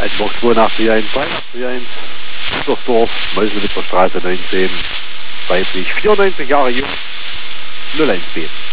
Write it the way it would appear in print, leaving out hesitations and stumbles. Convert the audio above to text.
Einfach 8241, 8241, Gütersdorf, Meuselwitzer Straße 19, weiblich 94 Jahre jung, 01B.